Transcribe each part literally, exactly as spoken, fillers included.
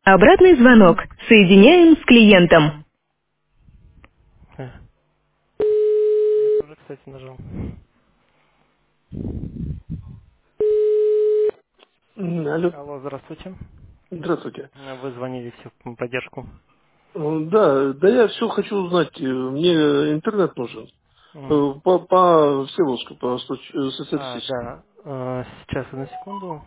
Обратный звонок. Соединяем с клиентом. Э, Я тоже, кстати, нажал. М, Алло, Алло, здравствуйте. здравствуйте. Э, Вы звонили в поддержку. Э, Да, да я все хочу узнать. Э, Мне интернет нужен. М. Э, По, по Всеволожску, по сточ- э, А, социалистическому. да. Э, Сейчас, одну секунду.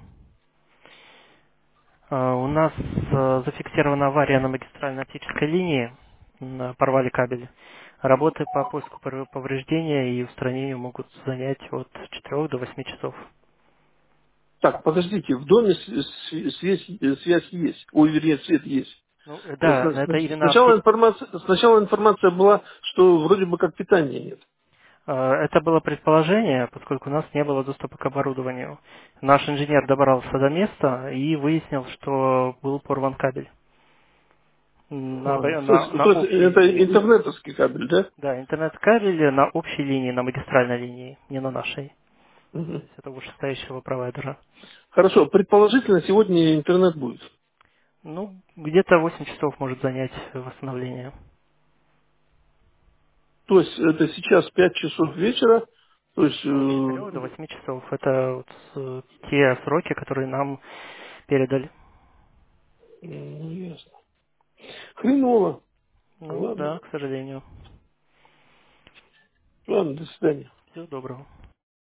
Э, У нас э, зафиксирована авария на магистральной оптической линии. М, Порвали кабели. Работы по поиску пор- повреждения и устранению могут занять от четырёх до восьми часов. Так, подождите, в доме с- с- связь, э, связь есть. Ой, вернее, свет есть. Ну, э, Э, да, сна- это сна- именно Сначала опти- информация, сначала информация была, что вроде бы как питания нет. Э, Это было предположение, поскольку у нас не было доступа к оборудованию. Наш инженер добрался до места и выяснил, что был порван кабель на, А, б- То на, есть, на то есть общей это линии. интернетовский кабель, да? Да, интернет-кабель на общей линии, на магистральной линии, не на нашей. То Мгм. есть это вышестоящего провайдера. Хорошо, предположительно сегодня интернет будет. Ну, где-то восемь часов может занять восстановление. То есть это сейчас пять часов вечера, то есть От четырёх до э, восьми часов. Это вот э, те сроки, которые нам передали. ну, ясно. Хреново. Ну Ладно. да, к сожалению. Ладно, до свидания. Всего доброго.